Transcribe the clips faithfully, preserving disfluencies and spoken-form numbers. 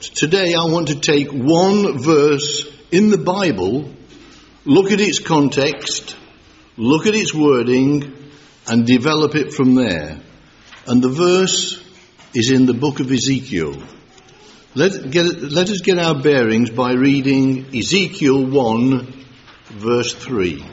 Today I want to take one verse in the Bible, look at its context, look at its wording, and develop it from there. And the verse is in the book of Ezekiel. Let, get, let us get our bearings by reading Ezekiel one, verse three.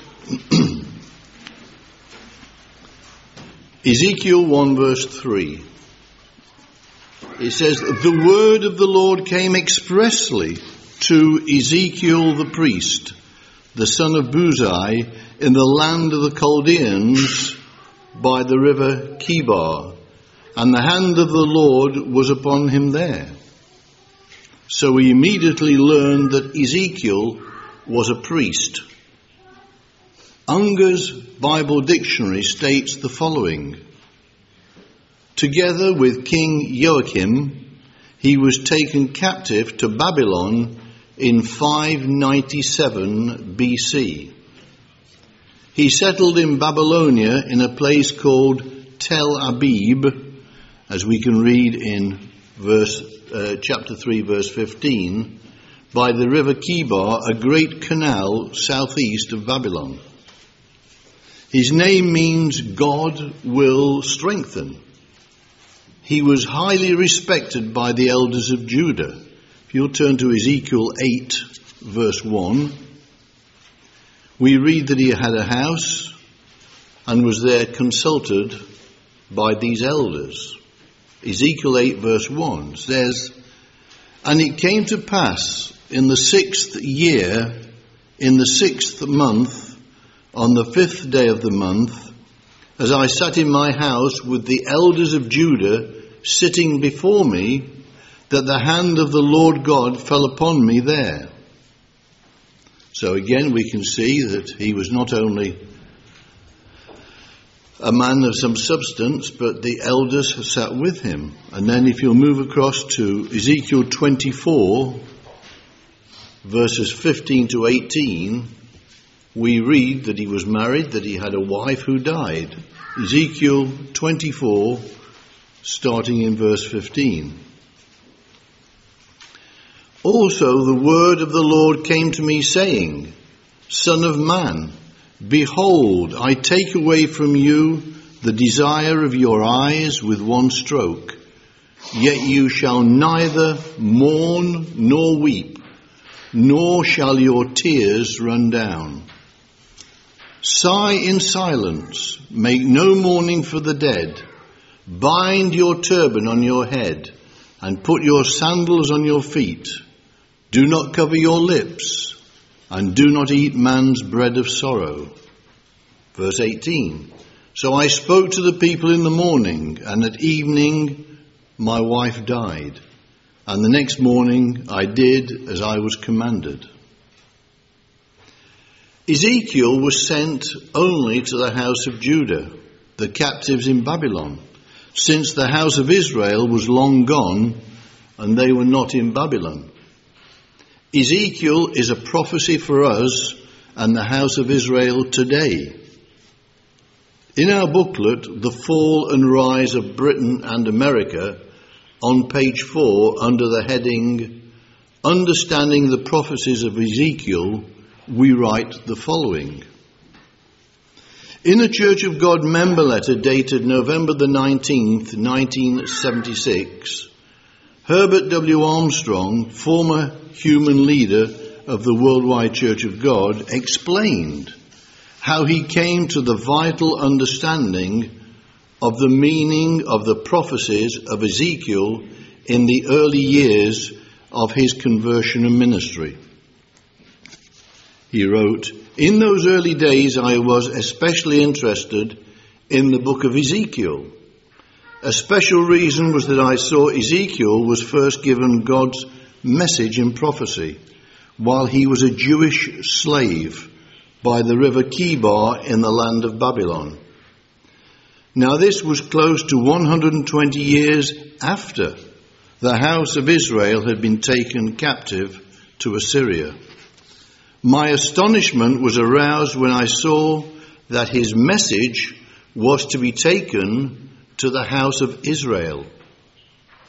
Ezekiel one, verse three. It says, "The word of the Lord came expressly to Ezekiel the priest, the son of Buzi, in the land of the Chaldeans by the river Chebar, and the hand of the Lord was upon him there." So we immediately learned that Ezekiel was a priest. Unger's Bible Dictionary states the following: "Together with King Joachim, he was taken captive to Babylon in five ninety-seven B C. He settled in Babylonia in a place called Tel Abib, as we can read in verse uh, chapter three, verse fifteen, by the river Chebar, a great canal southeast of Babylon. His name means God will strengthen. He was highly respected by the elders of Judah." If you'll turn to Ezekiel eight, verse one, we read that he had a house and was there consulted by these elders. Ezekiel eight, verse one says, "And it came to pass in the sixth year, in the sixth month, on the fifth day of the month, as I sat in my house with the elders of Judah sitting before me, that the hand of the Lord God fell upon me there." So again we can see that he was not only a man of some substance, but the elders sat with him. And then if you'll move across to Ezekiel twenty-four, verses fifteen to eighteen, we read that he was married, that he had a wife who died. Ezekiel twenty-four, starting in verse fifteen. "Also the word of the Lord came to me, saying, Son of man, behold, I take away from you the desire of your eyes with one stroke. Yet you shall neither mourn nor weep, nor shall your tears run down. Sigh in silence, make no mourning for the dead. Bind your turban on your head, and put your sandals on your feet. Do not cover your lips, and do not eat man's bread of sorrow." Verse eighteen, "So I spoke to the people in the morning, and at evening my wife died. And the next morning I did as I was commanded." Ezekiel was sent only to the house of Judah, the captives in Babylon, since the house of Israel was long gone and they were not in Babylon. Ezekiel is a prophecy for us and the house of Israel today. In our booklet, The Fall and Rise of Britain and America, on page four, under the heading, Understanding the Prophecies of Ezekiel, we write the following. In a Church of God member letter dated November the nineteenth, nineteen seventy-six, Herbert W. Armstrong, former human leader of the Worldwide Church of God, explained how he came to the vital understanding of the meaning of the prophecies of Ezekiel in the early years of his conversion and ministry. He wrote, "In those early days I was especially interested in the book of Ezekiel. A special reason was that I saw Ezekiel was first given God's message in prophecy while he was a Jewish slave by the river Chebar in the land of Babylon. Now this was close to one hundred twenty years after the house of Israel had been taken captive to Assyria. My astonishment was aroused when I saw that his message was to be taken to the house of Israel.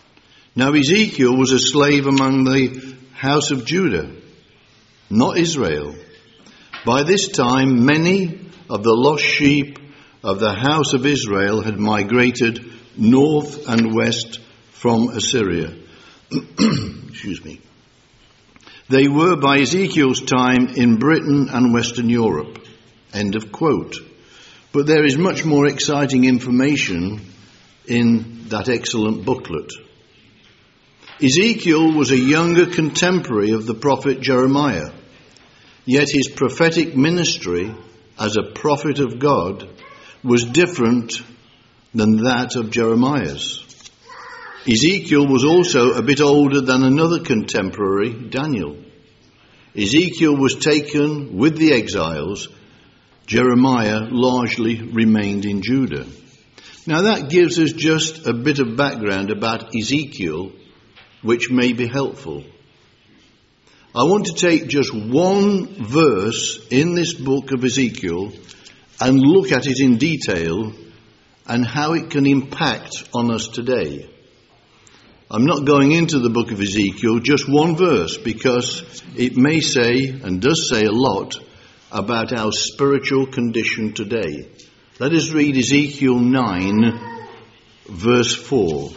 Now Ezekiel was a slave among the house of Judah, not Israel. By this time, many of the lost sheep of the house of Israel had migrated north and west from Assyria. Excuse me. They were by Ezekiel's time in Britain and Western Europe. End of quote. But there is much more exciting information in that excellent booklet. Ezekiel was a younger contemporary of the prophet Jeremiah, yet his prophetic ministry as a prophet of God was different than that of Jeremiah's. Ezekiel was also a bit older than another contemporary, Daniel. Ezekiel was taken with the exiles. Jeremiah largely remained in Judah. Now that gives us just a bit of background about Ezekiel, which may be helpful. I want to take just one verse in this book of Ezekiel and look at it in detail and how it can impact on us today. I'm not going into the book of Ezekiel, just one verse, because it may say and does say a lot about our spiritual condition today. Let us read Ezekiel nine, verse four.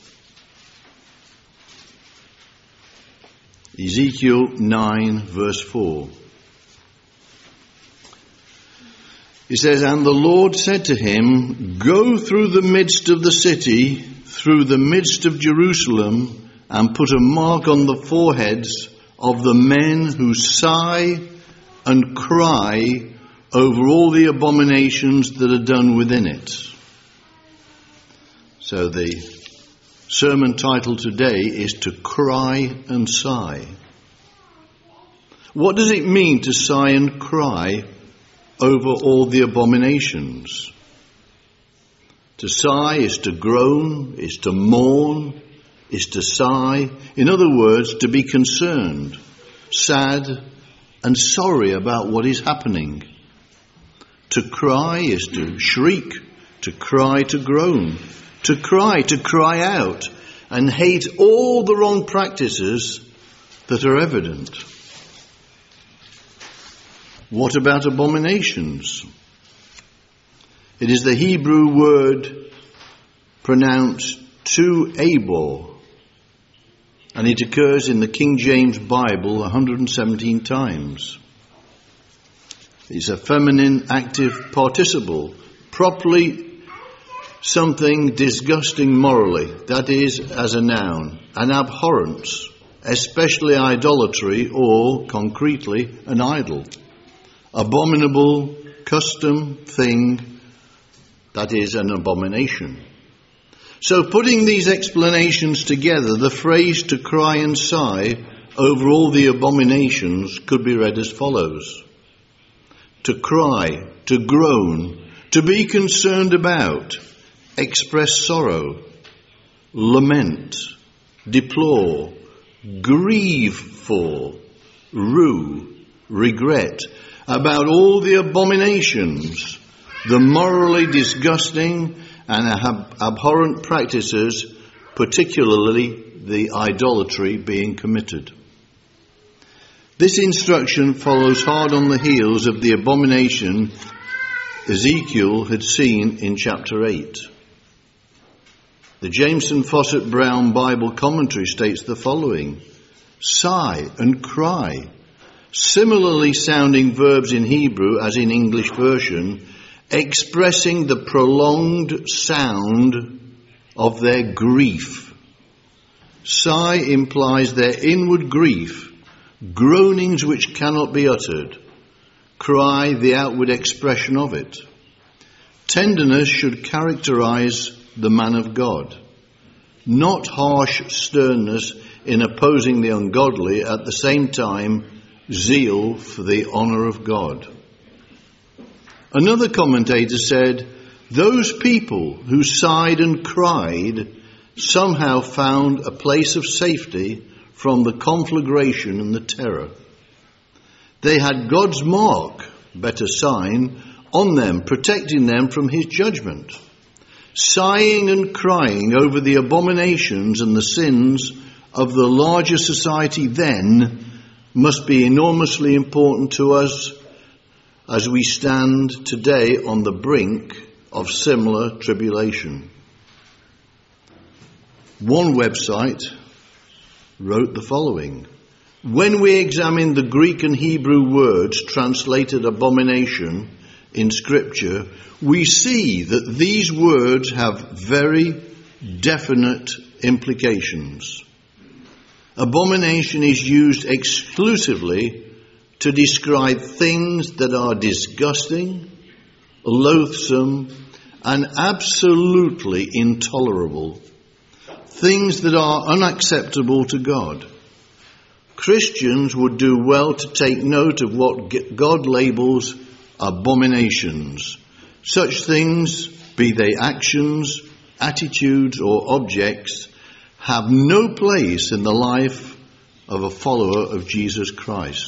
Ezekiel nine, verse four. It says, "And the Lord said to him, Go through the midst of the city, through the midst of Jerusalem, and put a mark on the foreheads of the men who sigh and cry over all the abominations that are done within it." So the sermon title today is To Cry and Sigh. What does it mean to sigh and cry over all the abominations? To sigh is to groan, is to mourn, is to sigh. In other words, to be concerned, sad, and sorry about what is happening. To cry is to shriek, to cry, to groan, to cry, to cry out, and hate all the wrong practices that are evident. What about abominations? It is the Hebrew word pronounced tu-abor, and it occurs in the King James Bible one hundred seventeen times. It's a feminine active participle, properly something disgusting morally, that is, as a noun, an abhorrence, especially idolatry or, concretely, an idol. Abominable custom, thing, that is an abomination. So putting these explanations together, the phrase to cry and sigh over all the abominations could be read as follows. To cry, to groan, to be concerned about, express sorrow, lament, deplore, grieve for, rue, regret, about all the abominations, the morally disgusting and ab- abhorrent practices, particularly the idolatry being committed. This instruction follows hard on the heels of the abomination Ezekiel had seen in chapter eight. The Jameson Fawcett Brown Bible commentary states the following: sigh and cry, similarly sounding verbs in Hebrew as in English version, expressing the prolonged sound of their grief. Sigh implies their inward grief, groanings which cannot be uttered. Cry, the outward expression of it. Tenderness should characterize the man of God, not harsh sternness in opposing the ungodly, at the same time zeal for the honor of God. Another commentator said, those people who sighed and cried somehow found a place of safety from the conflagration and the terror. They had God's mark, better sign, on them, protecting them from his judgment. sighing and crying over the abominations and the sins of the larger society then must be enormously important to us as we stand today on the brink of similar tribulation. One website wrote the following: when we examine the Greek and Hebrew words translated abomination in Scripture, we see that these words have very definite implications. Abomination is used exclusively to describe things that are disgusting, loathsome, and absolutely intolerable. Things that are unacceptable to God. Christians would do well to take note of what God labels abominations. Such things, be they actions, attitudes, or objects, have no place in the life of a follower of Jesus Christ.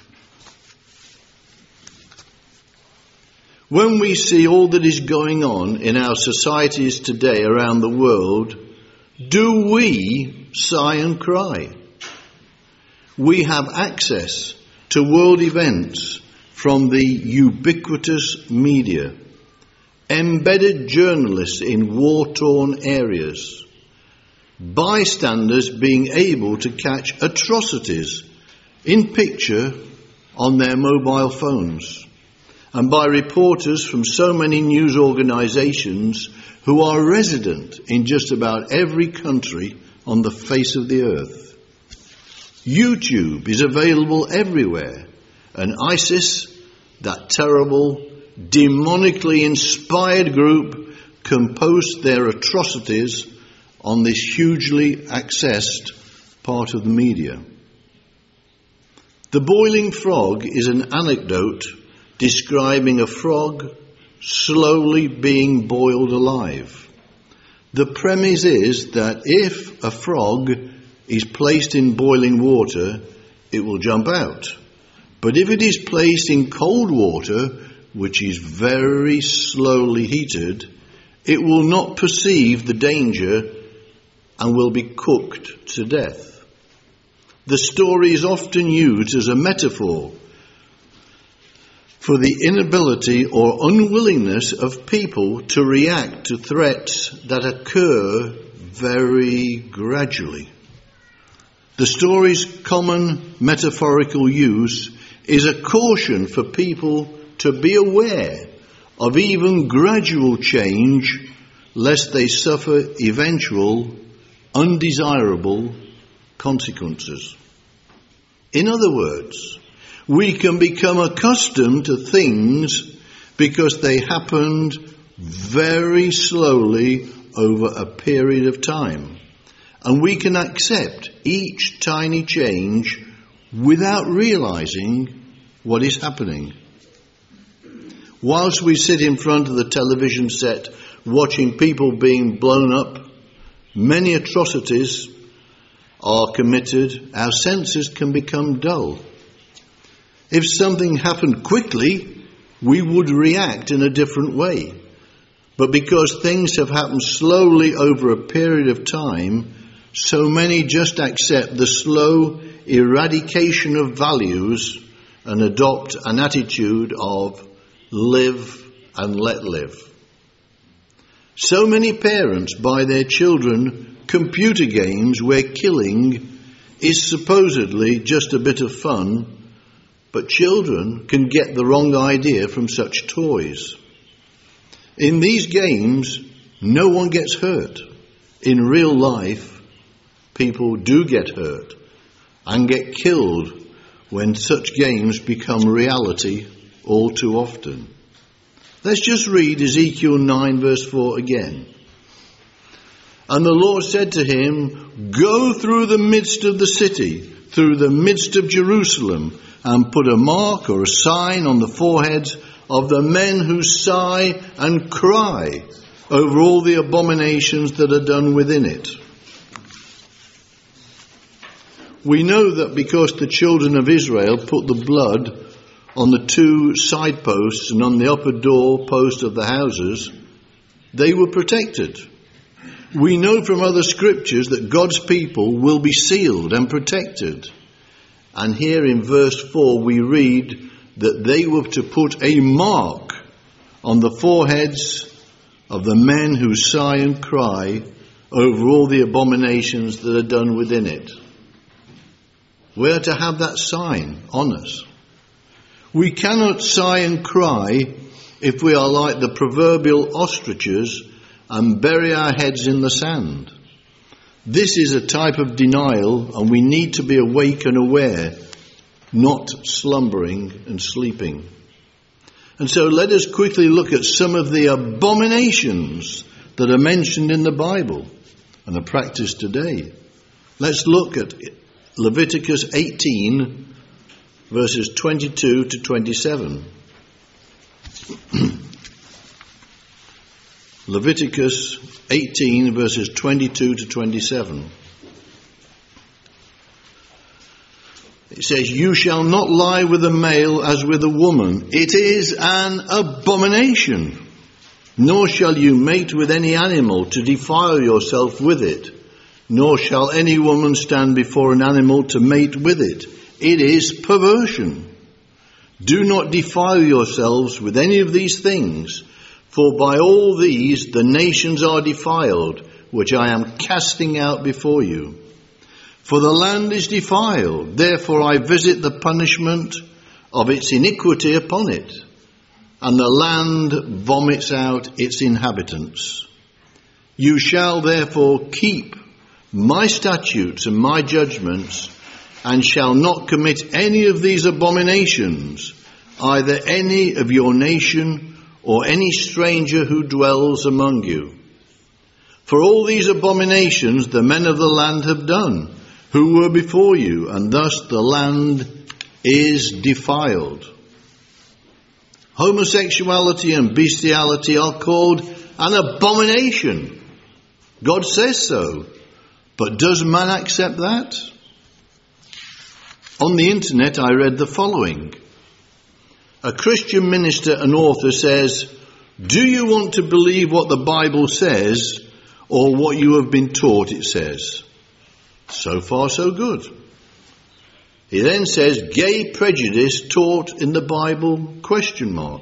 When we see all that is going on in our societies today around the world, do we sigh and cry? We have access to world events from the ubiquitous media, embedded journalists in war-torn areas, bystanders being able to catch atrocities in picture on their mobile phones, and by reporters from so many news organizations who are resident in just about every country on the face of the earth. YouTube is available everywhere, and ISIS, that terrible, demonically inspired group, can post their atrocities on this hugely accessed part of the media. The boiling frog is an anecdote describing a frog slowly being boiled alive. The premise is that if a frog is placed in boiling water, it will jump out. But if it is placed in cold water, which is very slowly heated, it will not perceive the danger and will be cooked to death. The story is often used as a metaphor for the inability or unwillingness of people to react to threats that occur very gradually. The story's common metaphorical use is a caution for people to be aware of even gradual change, lest they suffer eventual, undesirable consequences. In other words, we can become accustomed to things because they happened very slowly over a period of time. And we can accept each tiny change without realizing what is happening. Whilst we sit in front of the television set watching people being blown up, many atrocities are committed, our senses can become dull. If something happened quickly, we would react in a different way. But because things have happened slowly over a period of time, so many just accept the slow eradication of values and adopt an attitude of live and let live. So many parents buy their children computer games where killing is supposedly just a bit of fun, but children can get the wrong idea from such toys. In these games, no one gets hurt. In real life, people do get hurt and get killed when such games become reality all too often. Let's just read Ezekiel nine verse four again. And the Lord said to him, go through the midst of the city, through the midst of Jerusalem, and put a mark or a sign on the foreheads of the men who sigh and cry over all the abominations that are done within it. We know that because the children of Israel put the blood on the two side posts and on the upper door post of the houses, they were protected. We know from other scriptures that God's people will be sealed and protected. And here in verse four we read that they were to put a mark on the foreheads of the men who sigh and cry over all the abominations that are done within it. We are to have that sign on us. We cannot sigh and cry if we are like the proverbial ostriches and bury our heads in the sand. This is a type of denial, and we need to be awake and aware, not slumbering and sleeping. And so let us quickly look at some of the abominations that are mentioned in the Bible and are practiced today. Let's look at Leviticus eighteen, verses twenty-two to twenty-seven. Leviticus eighteen, verses twenty-two to twenty-seven. It says, "You shall not lie with a male as with a woman. It is an abomination. Nor shall you mate with any animal to defile yourself with it. Nor shall any woman stand before an animal to mate with it. It is perversion. Do not defile yourselves with any of these things, for by all these the nations are defiled, which I am casting out before you. For the land is defiled, therefore I visit the punishment of its iniquity upon it, and the land vomits out its inhabitants. You shall therefore keep my statutes and my judgments, and shall not commit any of these abominations, either any of your nation or any stranger who dwells among you. For all these abominations the men of the land have done, who were before you, and thus the land is defiled." Homosexuality and bestiality are called an abomination. God says so. But does man accept that? On the internet I read the following. A Christian minister and author says, "Do you want to believe what the Bible says or what you have been taught it says?" So far so good. He then says, "Gay prejudice taught in the Bible?" Question mark.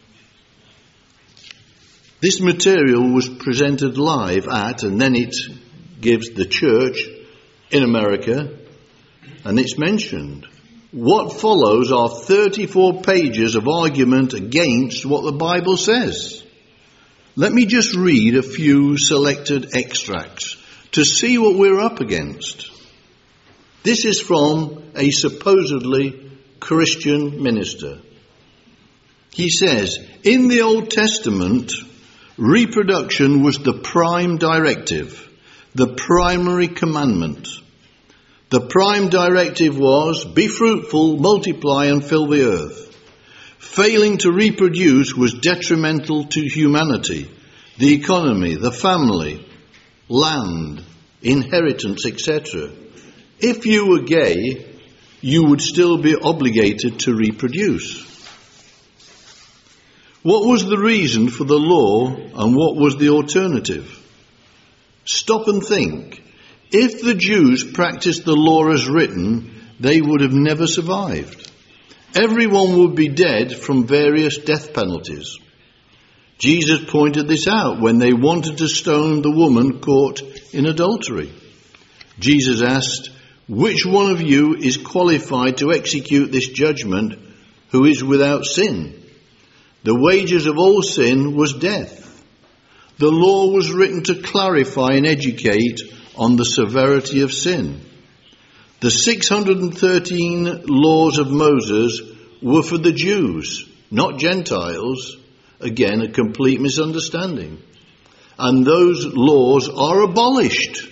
This material was presented live at, and then it gives the church in America, and it's mentioned. What follows are thirty-four pages of argument against what the Bible says. Let me just read a few selected extracts to see what we're up against. This is from a supposedly Christian minister. He says, in the Old Testament, reproduction was the prime directive, the primary commandment. The prime directive was, be fruitful, multiply and fill the earth. Failing to reproduce was detrimental to humanity, the economy, the family, land, inheritance, et cetera. If you were gay, you would still be obligated to reproduce. What was the reason for the law and what was the alternative? Stop and think. If the Jews practiced the law as written, they would have never survived. Everyone would be dead from various death penalties. Jesus pointed this out when they wanted to stone the woman caught in adultery. Jesus asked, which one of you is qualified to execute this judgment who is without sin? The wages of all sin was death. The law was written to clarify and educate on the severity of sin. The six hundred thirteen laws of Moses were for the Jews, not Gentiles. Again, a complete misunderstanding. And those laws are abolished.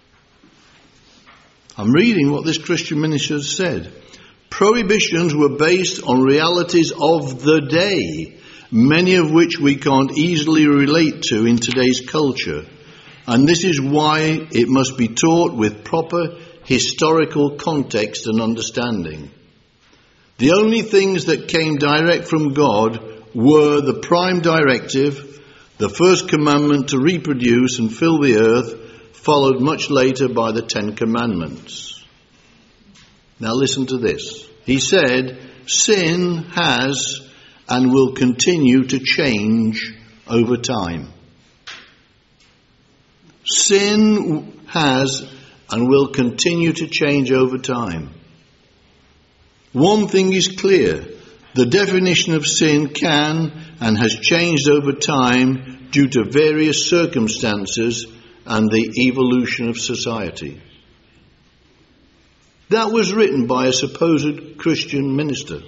I'm reading what this Christian minister said. Prohibitions were based on realities of the day, many of which we can't easily relate to in today's culture. And this is why it must be taught with proper historical context and understanding. The only things that came direct from God were the prime directive, The first commandment to reproduce and fill the earth followed much later by the Ten Commandments. Now listen to this. He said, sin has and will continue to change over time. Sin has and will continue to change over time. One thing is clear. The definition of sin can and has changed over time due to various circumstances and the evolution of society. That was written by a supposed Christian minister.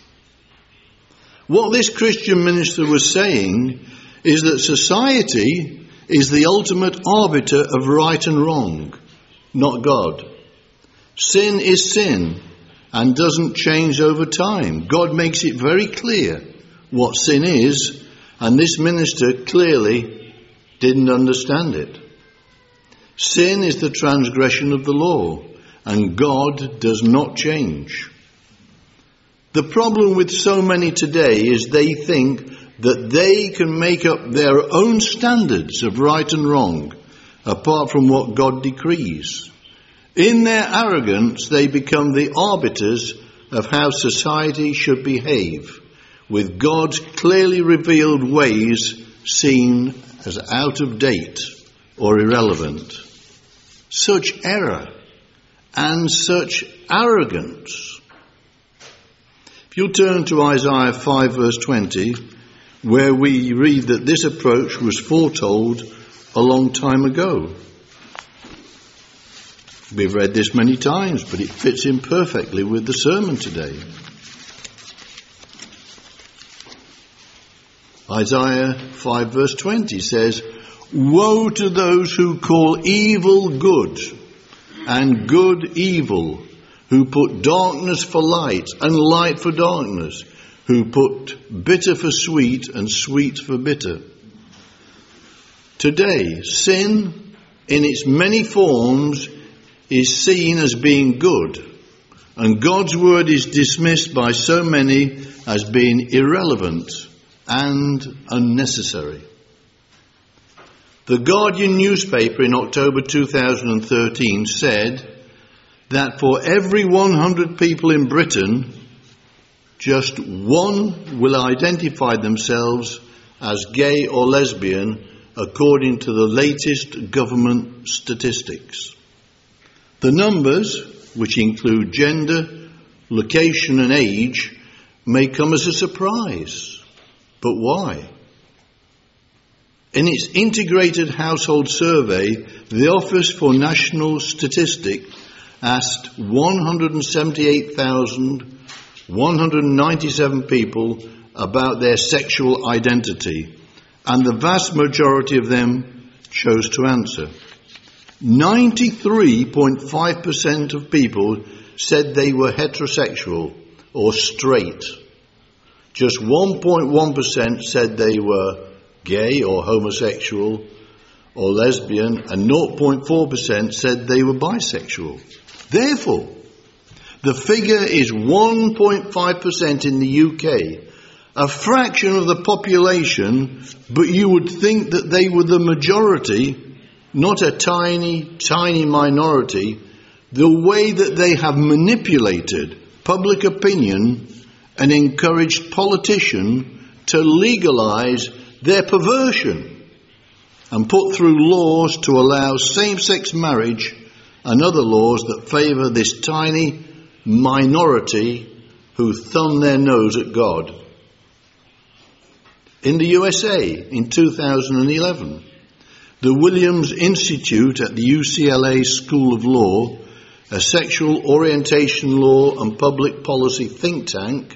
What this Christian minister was saying is that society is the ultimate arbiter of right and wrong, not God. Sin is sin and doesn't change over time. God makes it very clear what sin is, and this minister clearly didn't understand it. Sin is the transgression of the law, and God does not change. The problem with so many today is they think that they can make up their own standards of right and wrong, apart from what God decrees. In their arrogance, they become the arbiters of how society should behave, with God's clearly revealed ways seen as out of date or irrelevant. Such error and such arrogance. If you'll turn to Isaiah five verse twenty, where we read that this approach was foretold a long time ago. We've read this many times, but it fits in perfectly with the sermon today. Isaiah five verse twenty says, "Woe to those who call evil good and good evil, who put darkness for light and light for darkness, who put bitter for sweet and sweet for bitter." Today, sin in its many forms is seen as being good, and God's word is dismissed by so many as being irrelevant and unnecessary. The Guardian newspaper in October two thousand thirteen said that for every one hundred people in Britain, just one will identify themselves as gay or lesbian, according to the latest government statistics. The numbers, which include gender, location and age, may come as a surprise. But why? In its integrated household survey, the Office for National Statistics asked one hundred seventy-eight thousand one hundred ninety-seven people about their sexual identity, and the vast majority of them chose to answer. ninety-three point five percent of people said they were heterosexual or straight. Just one point one percent said they were gay or homosexual or lesbian, and zero point four percent said they were bisexual. Therefore, the figure is one point five percent in the U K, a fraction of the population, but you would think that they were the majority, not a tiny, tiny minority, the way that they have manipulated public opinion and encouraged politicians to legalize their perversion and put through laws to allow same-sex marriage and other laws that favour this tiny minority who thumb their nose at God. In the U S A in two thousand eleven, the Williams Institute at the U C L A School of Law, a sexual orientation law and public policy think tank,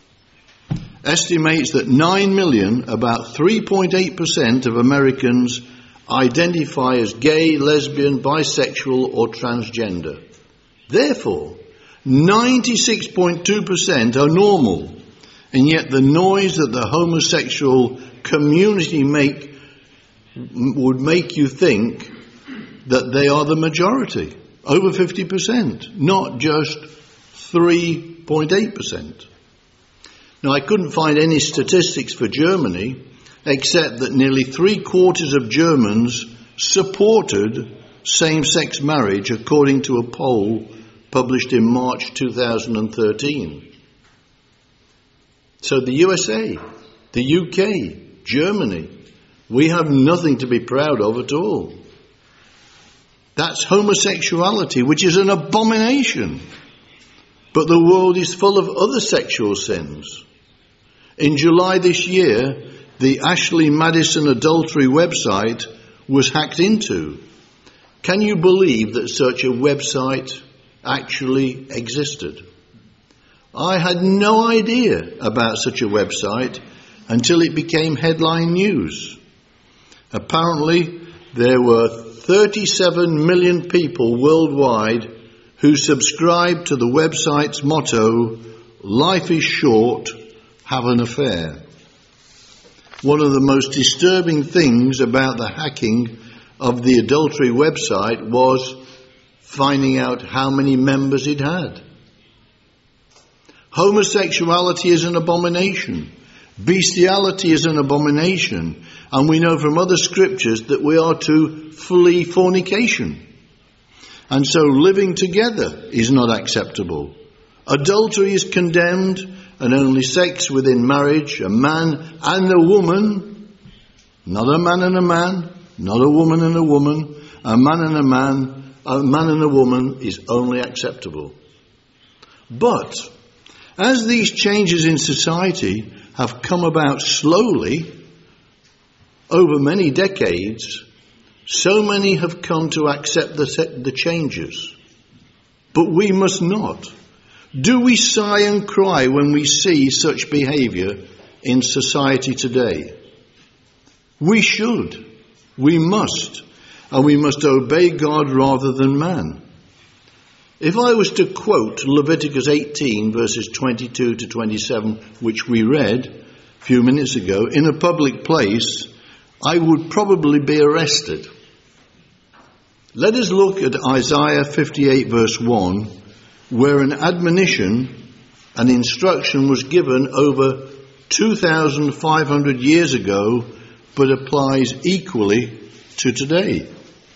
estimates that nine million, about three point eight percent of Americans, identify as gay, lesbian, bisexual or transgender. Therefore, ninety-six point two percent are normal, and yet the noise that the homosexual community make would make you think that they are the majority, over fifty percent, not just three point eight percent. Now, I couldn't find any statistics for Germany, except that nearly three quarters of Germans supported same-sex marriage, according to a poll published in March two thousand thirteen. So the U S A, the U K, Germany, we have nothing to be proud of at all. That's homosexuality, which is an abomination. But the world is full of other sexual sins. In July this year, the Ashley Madison adultery website was hacked into. Can you believe that such a website actually existed? I had no idea about such a website until it became headline news. Apparently, there were thirty-seven million people worldwide who subscribed to the website's motto, "Life is short, have an affair." One of the most disturbing things about the hacking of the adultery website was finding out how many members it had. Homosexuality is an abomination. Bestiality is an abomination. And we know from other scriptures that we are to flee fornication. And so living together is not acceptable. Adultery is condemned, and only sex within marriage, a man and a woman, not a man and a man, not a woman and a woman, a man and a man, a man and a woman is only acceptable. But as these changes in society have come about slowly over many decades, so many have come to accept the, the changes. But we must not. Do we sigh and cry when we see such behaviour in society today? We should. We must. And we must obey God rather than man. If I was to quote Leviticus eighteen, verses twenty-two to twenty-seven, which we read a few minutes ago, in a public place, I would probably be arrested. Let us look at Isaiah fifty-eight, verse one, where an admonition, an instruction was given over two thousand five hundred years ago, but applies equally to today.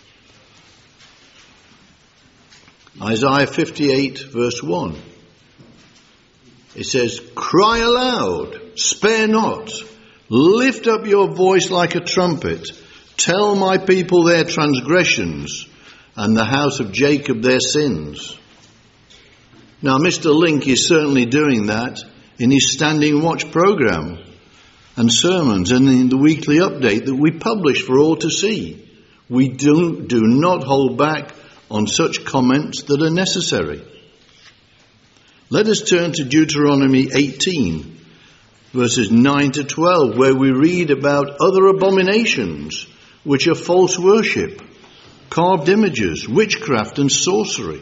Isaiah fifty-eight, verse one. It says, "Cry aloud, spare not, lift up your voice like a trumpet, tell my people their transgressions, and the house of Jacob their sins." Now, Mister Link is certainly doing that in his Standing Watch programme and sermons and in the weekly update that we publish for all to see. We do, do not hold back on such comments that are necessary. Let us turn to Deuteronomy eighteen, verses nine to twelve, where we read about other abominations, which are false worship, carved images, witchcraft and sorcery.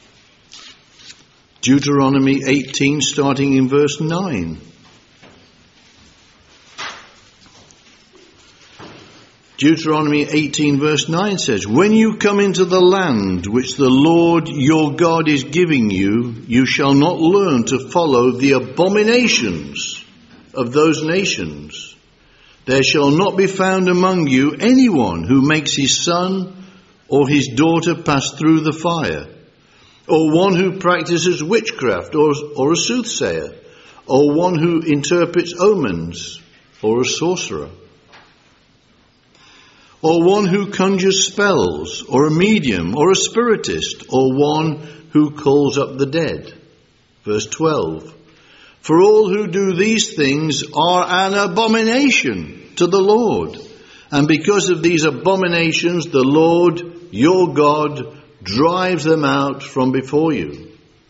Deuteronomy eighteen, starting in verse nine. Deuteronomy eighteen, verse nine says, "When you come into the land which the Lord your God is giving you, you shall not learn to follow the abominations of those nations. There shall not be found among you anyone who makes his son or his daughter pass through the fire, or one who practices witchcraft, or, or a soothsayer, or one who interprets omens, or a sorcerer, or one who conjures spells, or a medium, or a spiritist, or one who calls up the dead." Verse twelve. "For all who do these things are an abomination to the Lord. And because of these abominations, the Lord your God drives them out from before you."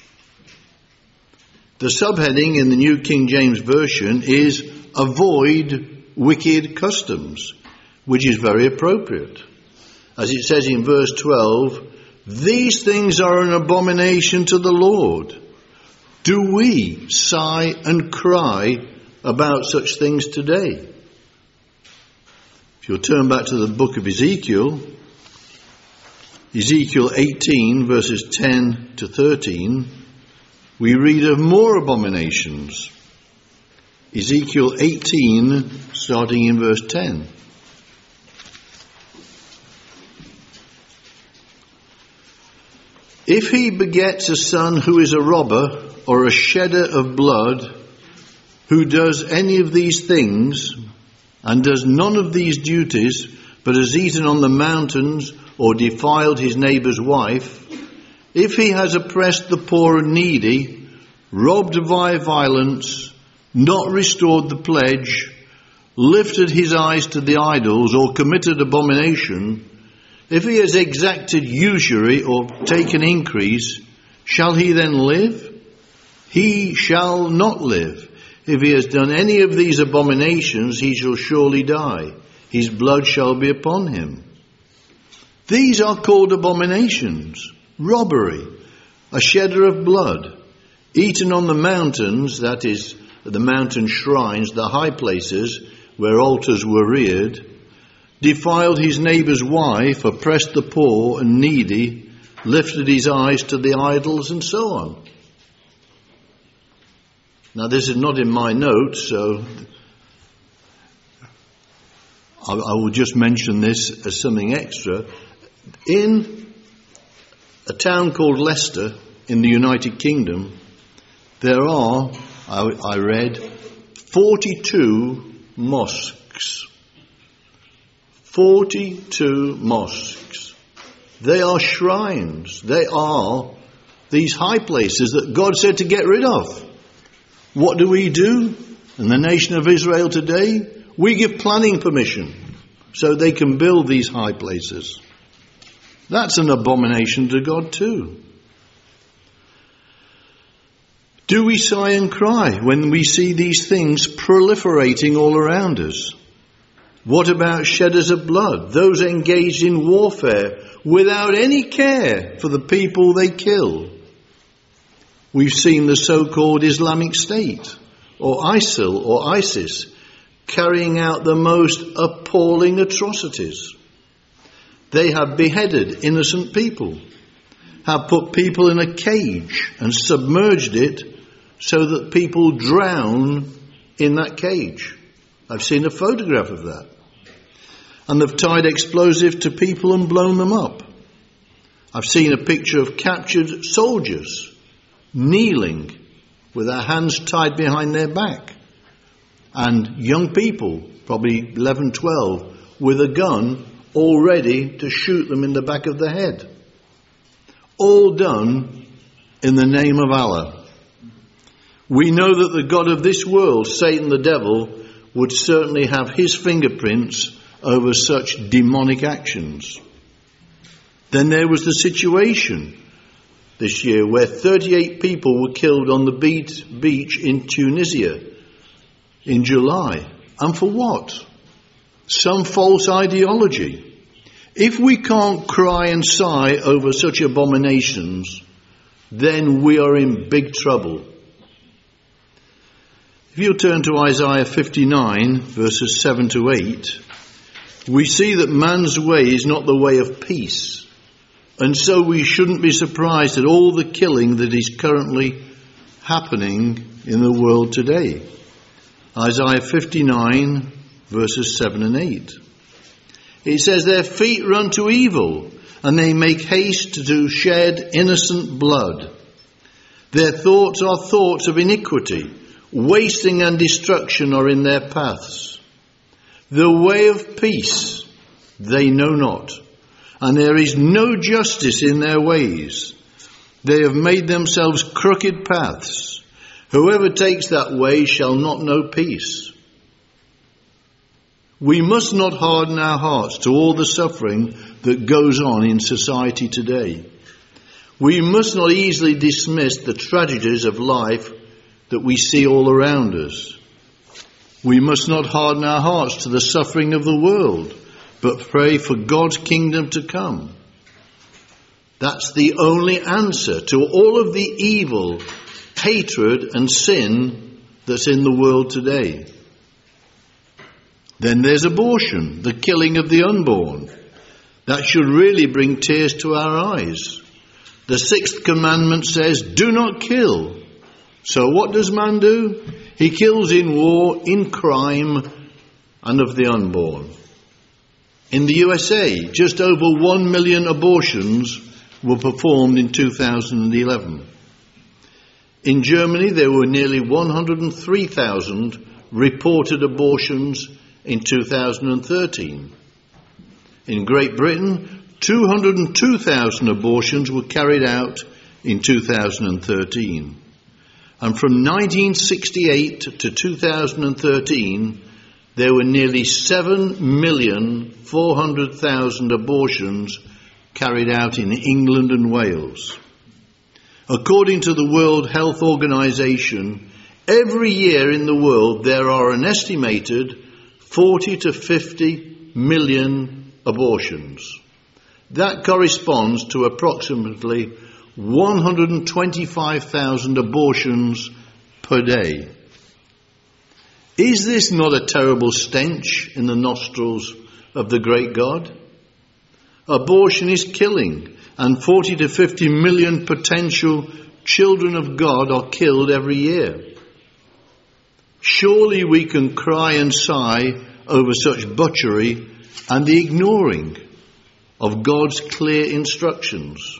The subheading in the New King James Version is "Avoid wicked customs," which is very appropriate. As it says in verse twelve, "These things are an abomination to the Lord." Do we sigh and cry about such things today? If you'll turn back to the book of Ezekiel, Ezekiel eighteen, verses ten to thirteen, we read of more abominations. Ezekiel eighteen, starting in verse ten. If he begets a son who is a robber or a shedder of blood, who does any of these things and does none of these duties, but has eaten on the mountains or defiled his neighbour's wife, if he has oppressed the poor and needy, robbed by violence, not restored the pledge, lifted his eyes to the idols, or committed abomination, if he has exacted usury or taken increase, shall he then live? He shall not live. If he has done any of these abominations, he shall surely die. His blood shall be upon him. These are called abominations: robbery, a shedder of blood, eaten on the mountains, that is, the mountain shrines, the high places where altars were reared, defiled his neighbour's wife, oppressed the poor and needy, lifted his eyes to the idols, and so on. Now, this is not in my notes, so I, I will just mention this as something extra. In a town called Leicester in the United Kingdom, there are, I, I read, forty-two mosques. forty-two mosques. They are shrines. They are these high places that God said to get rid of. What do we do in the nation of Israel today? We give planning permission so they can build these high places. That's an abomination to God too. Do we sigh and cry when we see these things proliferating all around us? What about shedders of blood, those engaged in warfare without any care for the people they kill? We've seen the so-called Islamic State, or ISIL, or ISIS, carrying out the most appalling atrocities. They have beheaded innocent people, have put people in a cage and submerged it so that people drown in that cage. I've seen a photograph of that. And they've tied explosives to people and blown them up. I've seen a picture of captured soldiers kneeling with their hands tied behind their back, and young people, probably eleven, twelve, with a gun all ready to shoot them in the back of the head. All done in the name of Allah. We know that the God of this world, Satan the devil, would certainly have his fingerprints over such demonic actions. Then there was the situation this year where thirty-eight people were killed on the beach in Tunisia in July. And for what? Some false ideology. If we can't cry and sigh over such abominations, then we are in big trouble. If you turn to Isaiah fifty-nine, verses seven to eight, we see that man's way is not the way of peace. And so we shouldn't be surprised at all the killing that is currently happening in the world today. Isaiah fifty-nine, verses seven and eight. It says, their feet run to evil, and they make haste to shed innocent blood. Their thoughts are thoughts of iniquity. Wasting and destruction are in their paths. The way of peace they know not, and there is no justice in their ways. They have made themselves crooked paths. Whoever takes that way shall not know peace. We must not harden our hearts to all the suffering that goes on in society today. We must not easily dismiss the tragedies of life that we see all around us. We must not harden our hearts to the suffering of the world, but pray for God's kingdom to come. That's the only answer to all of the evil, hatred and sin that's in the world today. Then there's abortion, the killing of the unborn. That should really bring tears to our eyes. The sixth commandment says, do not kill. So what does man do? He kills in war, in crime, and of the unborn. In the U S A, just over one million abortions were performed in two thousand eleven. In Germany, there were nearly one hundred three thousand reported abortions in two thousand thirteen. In Great Britain, two hundred two thousand abortions were carried out in two thousand thirteen. And from nineteen sixty-eight to two thousand thirteen, there were nearly seven million four hundred thousand abortions carried out in England and Wales. According to the World Health Organization, every year in the world there are an estimated forty to fifty million abortions. That corresponds to approximately one hundred twenty-five thousand abortions per day. Is this not a terrible stench in the nostrils of the great God? Abortion is killing, and forty to fifty million potential children of God are killed every year. Surely we can cry and sigh over such butchery and the ignoring of God's clear instructions.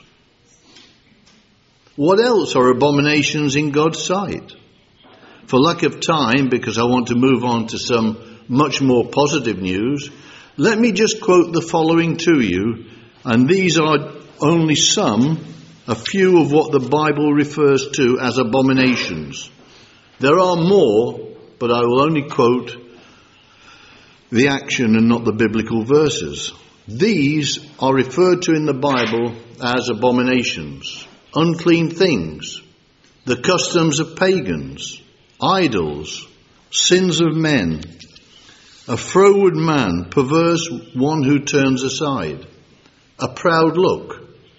What else are abominations in God's sight? For lack of time, because I want to move on to some much more positive news, let me just quote the following to you, and these are only some, a few of what the Bible refers to as abominations. There are more, but I will only quote the action and not the biblical verses. These are referred to in the Bible as abominations, unclean things, the customs of pagans, idols, sins of men, a froward man, perverse one who turns aside, a proud look,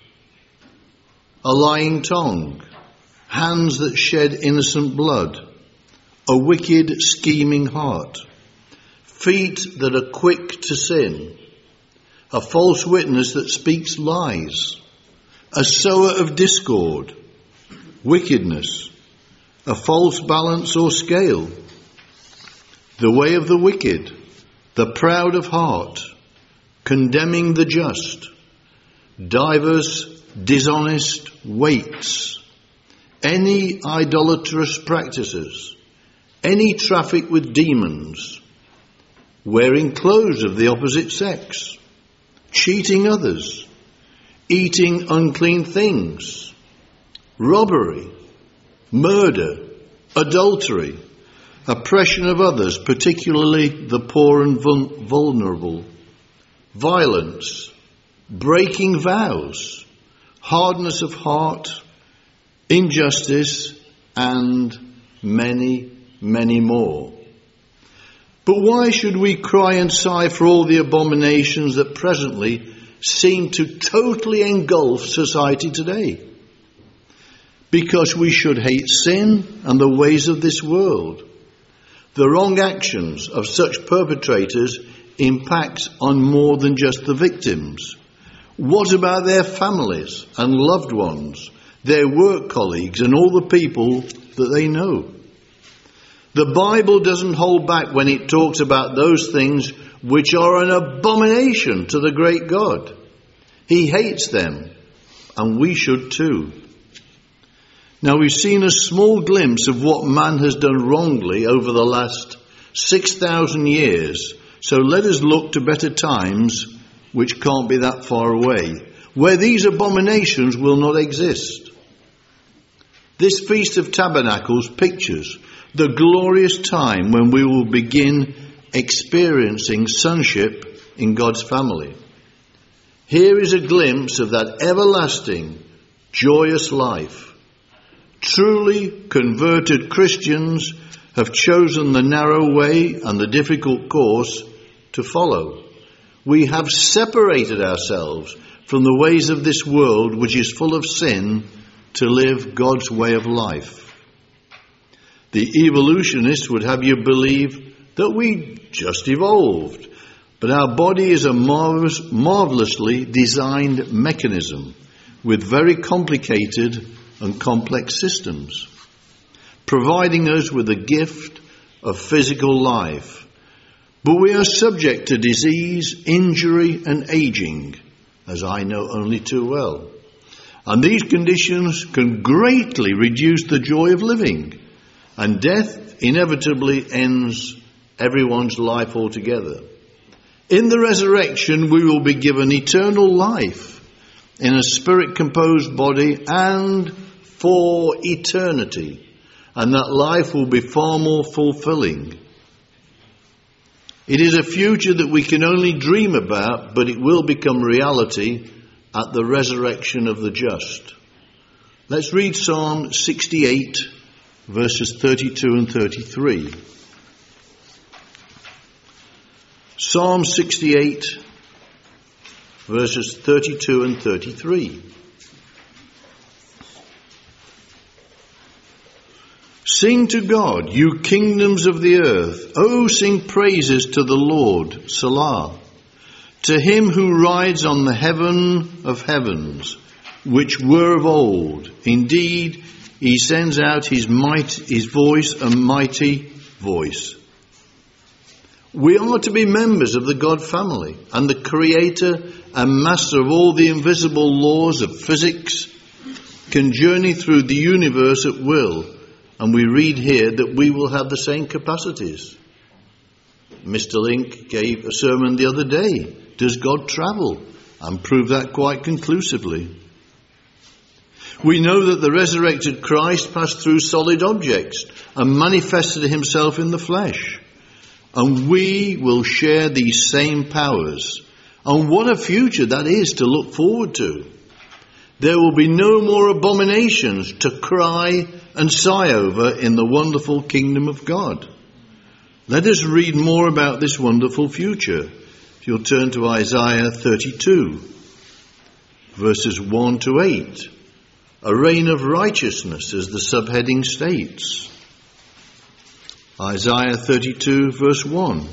a lying tongue, hands that shed innocent blood, a wicked, scheming heart, feet that are quick to sin, a false witness that speaks lies, a sower of discord, wickedness, a false balance or scale, the way of the wicked, the proud of heart, condemning the just, divers dishonest weights, any idolatrous practices, any traffic with demons, wearing clothes of the opposite sex, cheating others, eating unclean things, robbery, murder, adultery, oppression of others, particularly the poor and vulnerable, violence, breaking vows, hardness of heart, injustice, and many, many more. But why should we cry and sigh for all the abominations that presently seem to totally engulf society today? Because we should hate sin and the ways of this world. The wrong actions of such perpetrators impact on more than just the victims. What about their families and loved ones, their work colleagues, and all the people that they know? The Bible doesn't hold back when it talks about those things which are an abomination to the great God. He hates them, and we should too. Now, we've seen a small glimpse of what man has done wrongly over the last six thousand years, so let us look to better times, which can't be that far away, where these abominations will not exist. This Feast of Tabernacles pictures the glorious time when we will begin experiencing sonship in God's family. Here is a glimpse of that everlasting, joyous life. Truly converted Christians have chosen the narrow way and the difficult course to follow. We have separated ourselves from the ways of this world, which is full of sin, to live God's way of life. The evolutionists would have you believe that we just evolved, but our body is a marvelous, marvelously designed mechanism with very complicated and complex systems. providing us with the gift of physical life. But we are subject to disease, injury, and aging, as I know only too well. And these conditions can greatly reduce the joy of living, and death inevitably ends everyone's life altogether. In the resurrection, we will be given eternal life in a spirit-composed body and for eternity, and that life will be far more fulfilling. It is a future that we can only dream about, but it will become reality at the resurrection of the just. Let's read Psalm sixty-eight, verses thirty-two and thirty-three. Psalm sixty-eight, verses thirty-two and thirty-three. Sing to God, you kingdoms of the earth. Oh, sing praises to the Lord, Salah. To him who rides on the heaven of heavens, which were of old. Indeed, he sends out his might, his voice, a mighty voice. We are to be members of the God family, and the creator and master of all the invisible laws of physics can journey through the universe at will, and we read here that we will have the same capacities. Mister Link gave a sermon the other day, Does God Travel? And proved that quite conclusively. We know that the resurrected Christ passed through solid objects and manifested himself in the flesh. And we will share these same powers. And what a future that is to look forward to. There will be no more abominations to cry and sigh over in the wonderful kingdom of God. Let us read more about this wonderful future. If you'll turn to Isaiah thirty-two, verses one to eight. A reign of righteousness, as the subheading states. Isaiah thirty-two, verse one.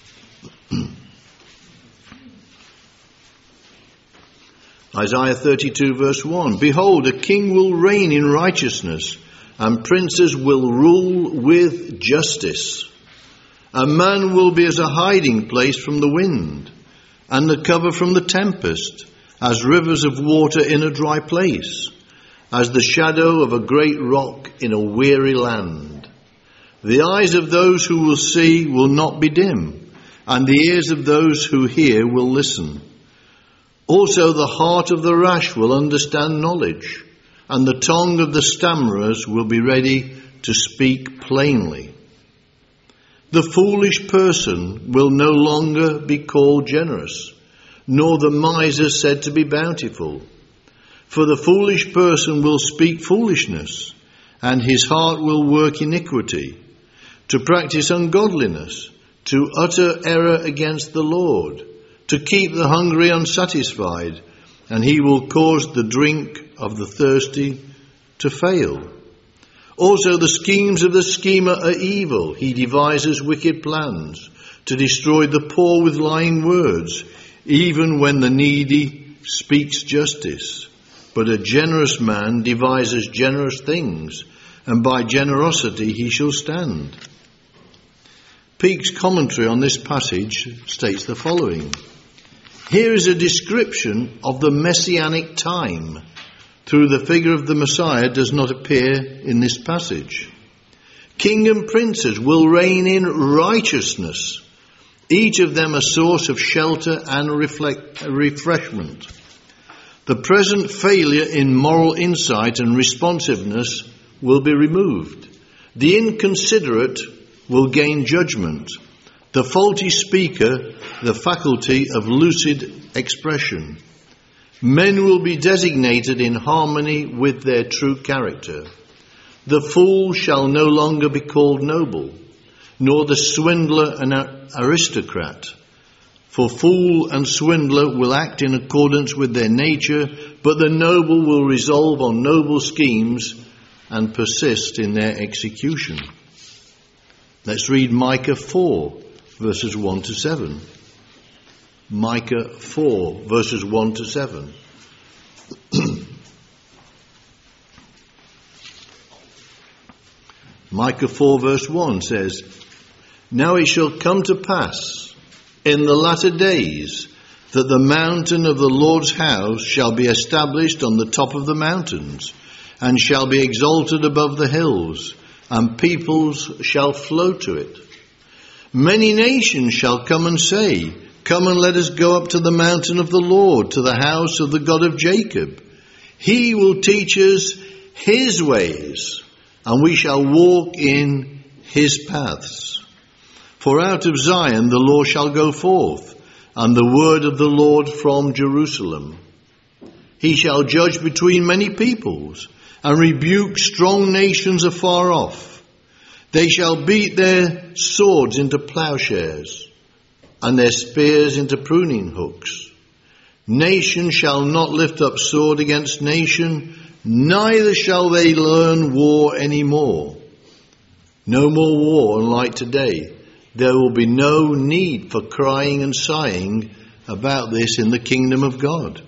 Isaiah thirty-two, verse one. Behold, a king will reign in righteousness, and princes will rule with justice. A man will be as a hiding place from the wind, and a cover from the tempest, as rivers of water in a dry place, as the shadow of a great rock in a weary land. The eyes of those who will see will not be dim, and the ears of those who hear will listen. Also the heart of the rash will understand knowledge, and the tongue of the stammerers will be ready to speak plainly. The foolish person will no longer be called generous, nor the miser said to be bountiful. For the foolish person will speak foolishness, and his heart will work iniquity, to practice ungodliness, to utter error against the Lord, to keep the hungry unsatisfied, and he will cause the drink of the thirsty to fail. Also the schemes of the schemer are evil. He devises wicked plans to destroy the poor with lying words, even when the needy speaks justice. But a generous man devises generous things, and by generosity he shall stand. Peake's commentary on this passage states the following. Here is a description of the messianic time through the figure of the Messiah does not appear in this passage. King and princes will reign in righteousness, each of them a source of shelter and reflect, refreshment. The present failure in moral insight and responsiveness will be removed. The inconsiderate will gain judgment. The faulty speaker, the faculty of lucid expression. Men will be designated in harmony with their true character. The fool shall no longer be called noble, nor the swindler an aristocrat. For fool and swindler will act in accordance with their nature, but the noble will resolve on noble schemes and persist in their execution. Let's read Micah four, verses one to seven. Micah four, verses one to seven. Micah four verse one says, "Now it shall come to pass in the latter days that the mountain of the Lord's house shall be established on the top of the mountains, and shall be exalted above the hills, and peoples shall flow to it. Many nations shall come and say, Come and let us go up to the mountain of the Lord, to the house of the God of Jacob. He will teach us his ways, and we shall walk in his paths. For out of Zion the law shall go forth, and the word of the Lord from Jerusalem. He shall judge between many peoples, and rebuke strong nations afar off. They shall beat their swords into plowshares, and their spears into pruning hooks. Nation shall not lift up sword against nation, neither shall they learn war any more. No more war like today. There will be no need for crying and sighing about this in the kingdom of God.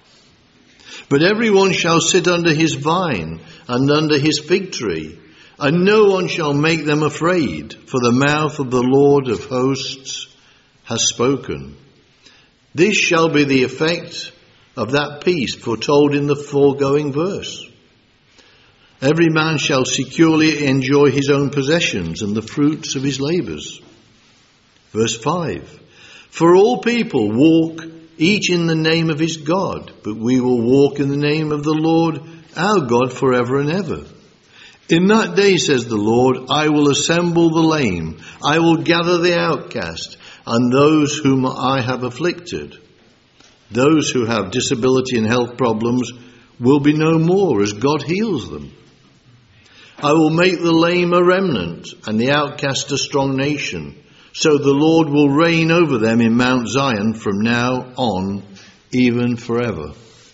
But everyone shall sit under his vine and under his fig tree, and no one shall make them afraid, for the mouth of the Lord of hosts has spoken. This shall be the effect of that peace foretold in the foregoing verse. Every man shall securely enjoy his own possessions and the fruits of his labours. Verse five, For all people walk each in the name of his God, but we will walk in the name of the Lord our God forever and ever. In that day, says the Lord, I will assemble the lame, I will gather the outcast, and those whom I have afflicted. Those who have disability and health problems will be no more, as God heals them. I will make the lame a remnant, and the outcast a strong nation. So the Lord will reign over them in Mount Zion from now on, even forever.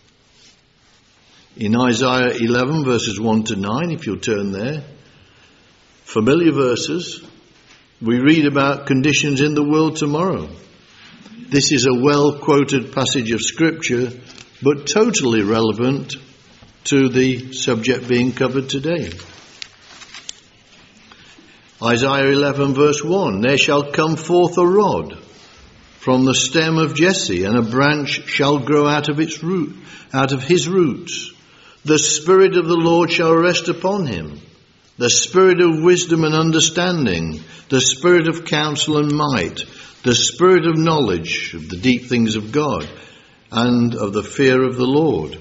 In Isaiah eleven, verses one to nine, if you'll turn there, familiar verses, we read about conditions in the world tomorrow. This is a well-quoted passage of Scripture, but totally relevant to the subject being covered today. Isaiah eleven verse one, There shall come forth a rod from the stem of Jesse, and a branch shall grow out of its root, out of his roots. The Spirit of the Lord shall rest upon him, the Spirit of wisdom and understanding, the Spirit of counsel and might, the Spirit of knowledge of the deep things of God, and of the fear of the Lord.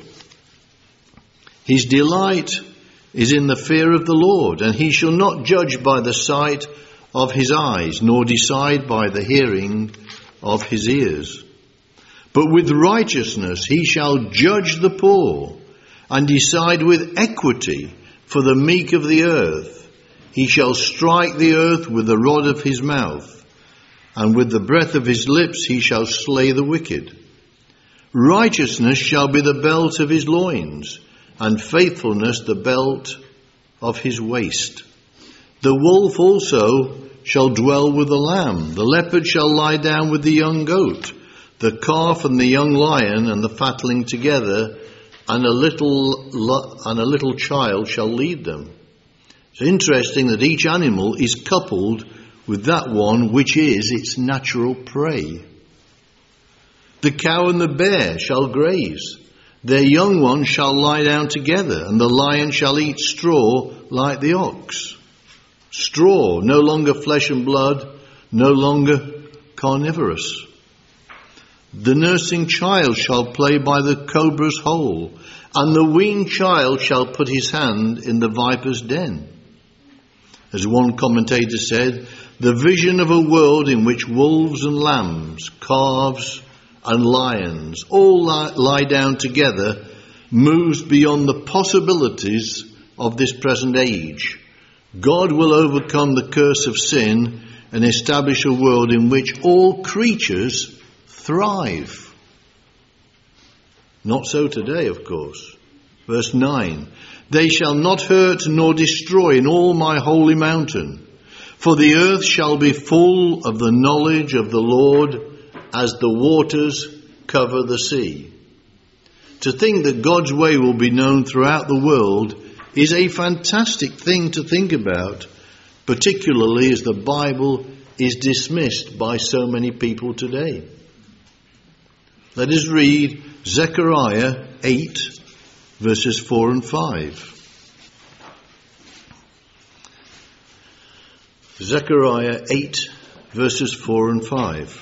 His delight is in the fear of the Lord, and he shall not judge by the sight of his eyes, nor decide by the hearing of his ears. But with righteousness he shall judge the poor, and decide with equity for the meek of the earth. He shall strike the earth with the rod of his mouth, and with the breath of his lips he shall slay the wicked. Righteousness shall be the belt of his loins, and faithfulness the belt of his waist. The wolf also shall dwell with the lamb. The leopard shall lie down with the young goat. The calf and the young lion and the fatling together, and a little and a little child shall lead them. It's interesting that each animal is coupled with that one which is its natural prey. The cow and the bear shall graze. Their young ones shall lie down together, and the lion shall eat straw like the ox. Straw, no longer flesh and blood, no longer carnivorous. The nursing child shall play by the cobra's hole, and the weaned child shall put his hand in the viper's den. As one commentator said, the vision of a world in which wolves and lambs, calves and lions all lie, lie down together moves beyond the possibilities of this present age. God will overcome the curse of sin and establish a world in which all creatures thrive. Not so today, of course. Verse nine, They shall not hurt nor destroy in all my holy mountain, for the earth shall be full of the knowledge of the Lord as the waters cover the sea. To think that God's way will be known throughout the world is a fantastic thing to think about, particularly as the Bible is dismissed by so many people today. Let us read Zechariah eight, verses four and five. Zechariah eight, verses four and five.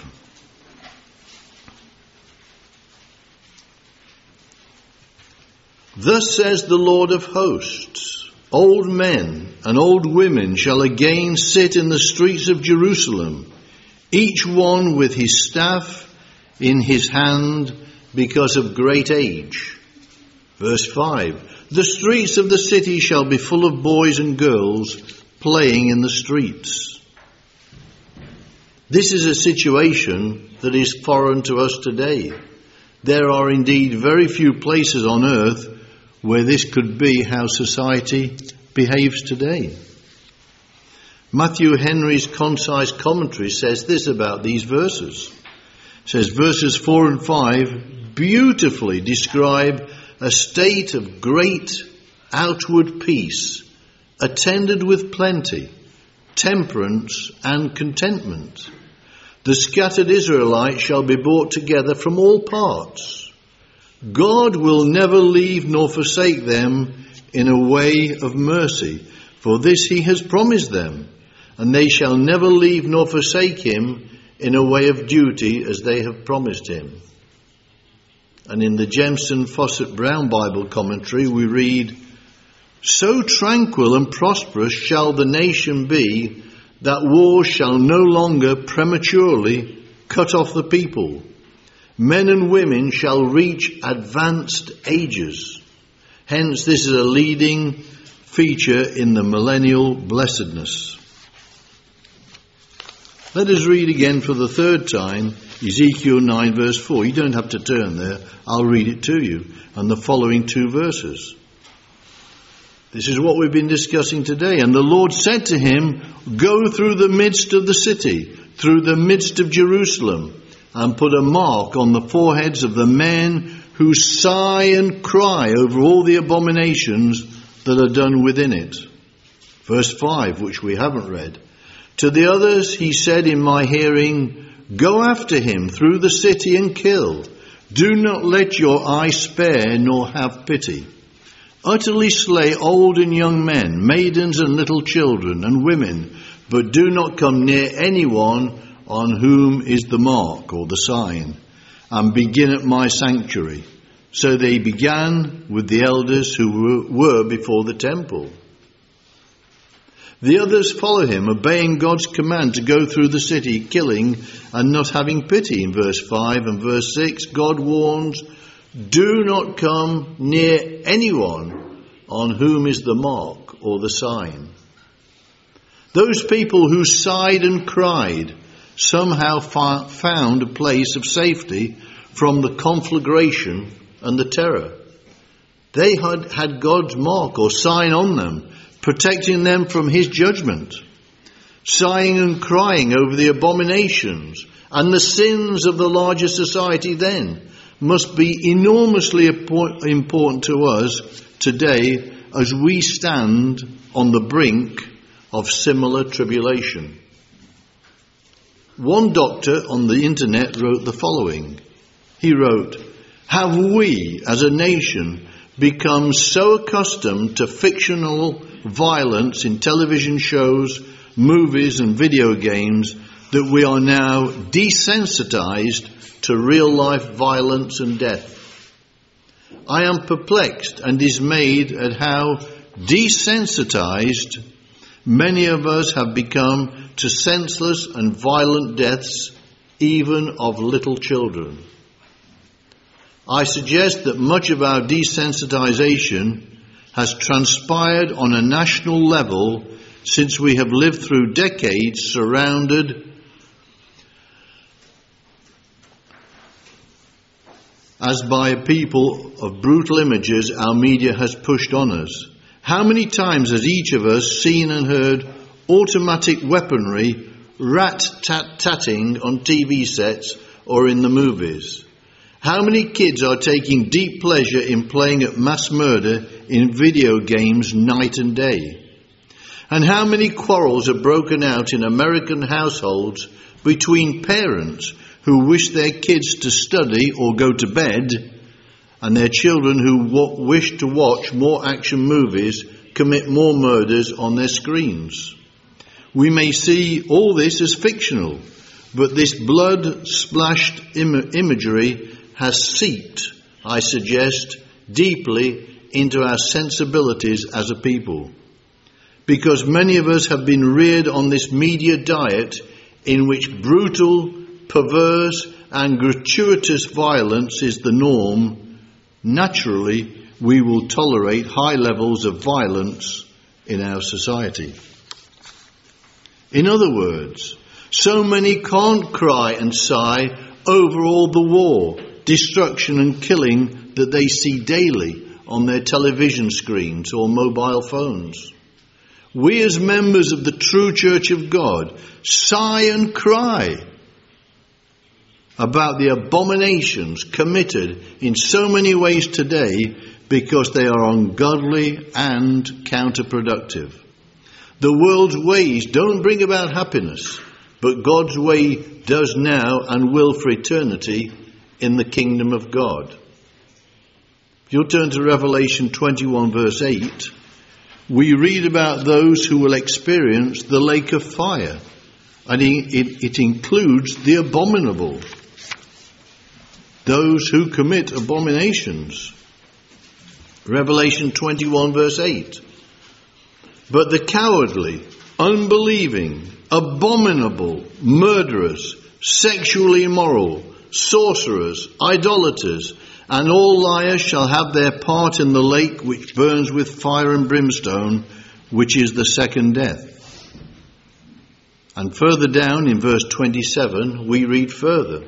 Thus says the Lord of hosts, old men and old women shall again sit in the streets of Jerusalem, each one with his staff in his hand because of great age. Verse five. The streets of the city shall be full of boys and girls playing in the streets. This is a situation that is foreign to us today. There are indeed very few places on earth where this could be how society behaves today. Matthew Henry's concise commentary says this about these verses. It says verses four and five beautifully describe a state of great outward peace, attended with plenty, temperance and contentment. The scattered Israelites shall be brought together from all parts. God will never leave nor forsake them in a way of mercy, for this he has promised them, and they shall never leave nor forsake him in a way of duty as they have promised him. And in the Jemson Fawcett Brown Bible commentary we read, so tranquil and prosperous shall the nation be that war shall no longer prematurely cut off the people. Men and women shall reach advanced ages. Hence, this is a leading feature in the millennial blessedness. Let us read again for the third time Ezekiel nine verse four. You don't have to turn there. I'll read it to you. And the following two verses. This is what we've been discussing today. And the Lord said to him, go through the midst of the city, through the midst of Jerusalem, and put a mark on the foreheads of the men who sigh and cry over all the abominations that are done within it. Verse five, which we haven't read. To the others he said in my hearing, go after him through the city and kill. Do not let your eye spare nor have pity. Utterly slay old and young men, maidens and little children and women, but do not come near anyone on whom is the mark or the sign, and begin at my sanctuary. So they began with the elders who were before the temple. The others follow him, obeying God's command to go through the city, killing and not having pity. In verse five and verse six, God warns, do not come near anyone on whom is the mark or the sign. Those people who sighed and cried somehow found a place of safety from the conflagration and the terror. They had had God's mark or sign on them, protecting them from his judgment. Sighing and crying over the abominations and the sins of the larger society then must be enormously important to us today as we stand on the brink of similar tribulation. One doctor on the internet wrote the following. He wrote, have we as a nation become so accustomed to fictional violence in television shows, movies and video games that we are now desensitized to real life violence and death? I am perplexed and dismayed at how desensitized many of us have become to senseless and violent deaths, even of little children. I suggest that much of our desensitization has transpired on a national level since we have lived through decades surrounded as by a people of brutal images our media has pushed on us. How many times has each of us seen and heard automatic weaponry rat-tat-tatting on T V sets or in the movies? How many kids are taking deep pleasure in playing at mass murder in video games night and day? And how many quarrels are broken out in American households between parents who wish their kids to study or go to bed, and their children who w- wish to watch more action movies commit more murders on their screens. We may see all this as fictional, but this blood-splashed Im- imagery has seeped, I suggest, deeply into our sensibilities as a people. Because many of us have been reared on this media diet in which brutal, perverse and gratuitous violence is the norm, naturally we will tolerate high levels of violence in our society. In other words, so many can't cry and sigh over all the war, destruction and killing that they see daily on their television screens or mobile phones. We as members of the true Church of God sigh and cry about the abominations committed in so many ways today because they are ungodly and counterproductive. The world's ways don't bring about happiness, but God's way does now and will for eternity in the kingdom of God. If you'll turn to Revelation twenty-one verse eight, we read about those who will experience the lake of fire, and it, it includes the abominable, those who commit abominations. Revelation twenty-one verse eight. But the cowardly, unbelieving, abominable, murderers, sexually immoral, sorcerers, idolaters, and all liars shall have their part in the lake which burns with fire and brimstone, which is the second death. And further down in verse twenty-seven, we read further.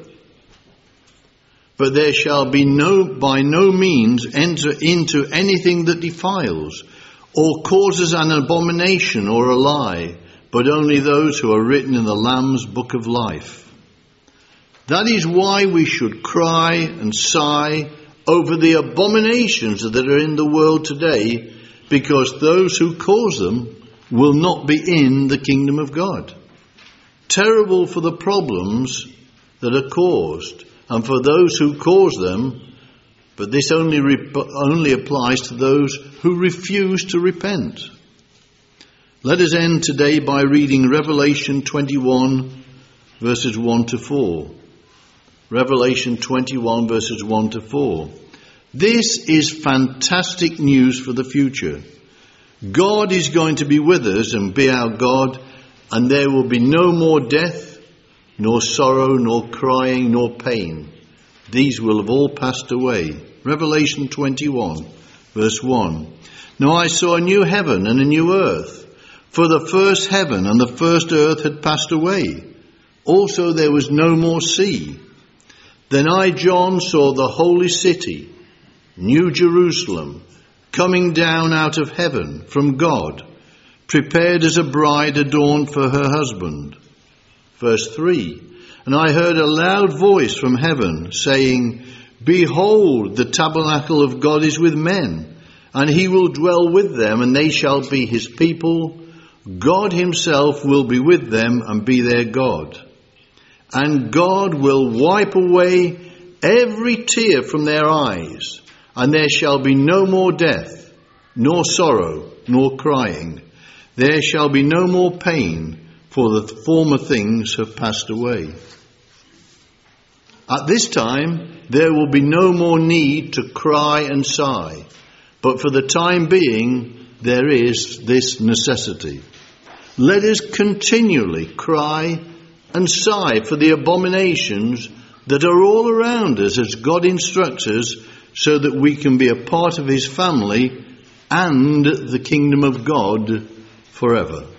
But there shall be no, by no means enter into anything that defiles, or causes an abomination or a lie, but only those who are written in the Lamb's book of life. That is why we should cry and sigh over the abominations that are in the world today, because those who cause them will not be in the kingdom of God. Terrible for the problems that are caused and for those who cause them, but this only rep- only applies to those who refuse to repent. Let us end today by reading Revelation twenty-one verses one to four. Revelation twenty-one verses one to four. This is fantastic news for the future. God is going to be with us and be our God, and there will be no more death, nor sorrow, nor crying, nor pain. These will have all passed away. Revelation twenty-one verse one. Now I saw a new heaven and a new earth, for the first heaven and the first earth had passed away. Also there was no more sea. Then I, John, saw the holy city, New Jerusalem, coming down out of heaven from God, prepared as a bride adorned for her husband. Verse three. And I heard a loud voice from heaven saying, Behold, the tabernacle of God is with men, and he will dwell with them, and they shall be his people. God himself will be with them and be their God. And God will wipe away every tear from their eyes, and there shall be no more death, nor sorrow, nor crying. There shall be no more pain, for the former things have passed away. At this time, there will be no more need to cry and sigh, but for the time being, there is this necessity. Let us continually cry and sigh for the abominations that are all around us as God instructs us, so that we can be a part of his family and the kingdom of God forever.